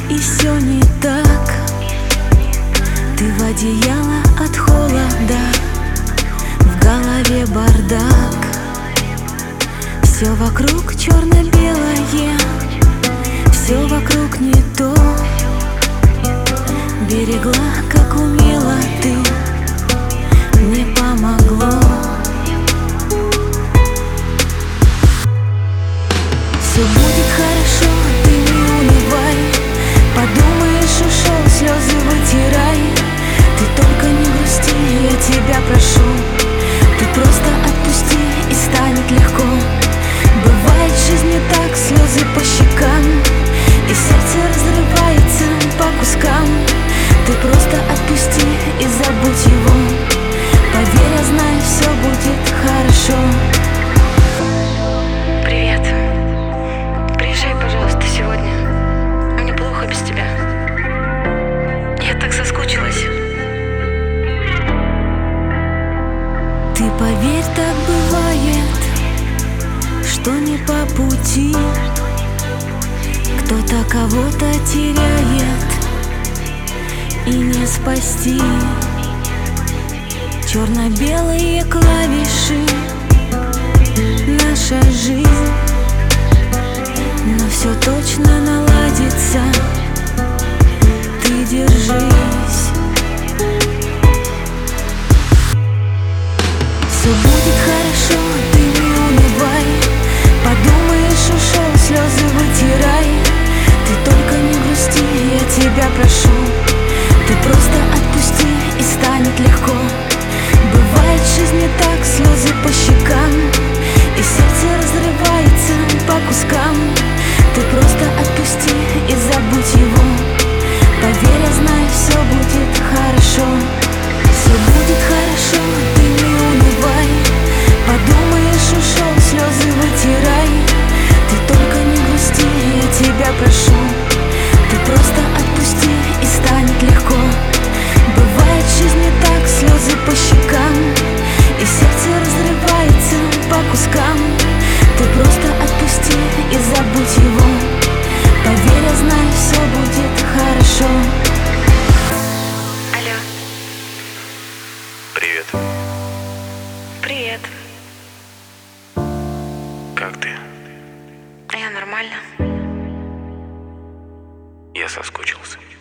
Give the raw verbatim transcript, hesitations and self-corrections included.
и все не так. Ты в одеяло от холода, в голове бардак. Все вокруг черно-белое, все вокруг не то. Берегла, как умела ты, не помогло. Все будет хорошо, ты не унывай. Подумаешь, ушел, слезы вытирай. Ты только не грусти, я тебя прошу. Ты просто отпусти, и станет легко. Бывает в жизни так, слезы по щекам, и сердце разрывается по кускам. Ты просто отпусти и забудь его. Поверь, я знаю, все будет хорошо. Привет. Приезжай, пожалуйста, сегодня. Мне плохо без тебя. Я так соскучилась. Ты поверь, так бывает, что не по пути. Кто-то кого-то теряет, и не спасти. Черно-белые клавиши, наша жизнь, но все точно наладится. Ты держись. Все будет хорошо, ты не унывай. Подумаешь, ушел, слезы вытирай. Ты только не грусти, я тебя прошу. Ты просто отпусти, и станет легко. Бывает в жизни так, слезы по щекам, и сердце разрывается по кускам. Ты просто отпусти и забудь его. Поверь, я знаю, все будет хорошо. Все будет хорошо, ты не унывай. Подумаешь, ушел, слезы вытирай. Ты только не грусти, я тебя прошу. Ты просто отпусти, и станет легко. Бывает в жизни так, слезы по щекам, и сердце разрывается по кускам. Ты просто отпусти и забудь его. Поверь, я знаю, все будет хорошо. Алло. Привет. Привет. Как ты? Я нормально. Я соскучился.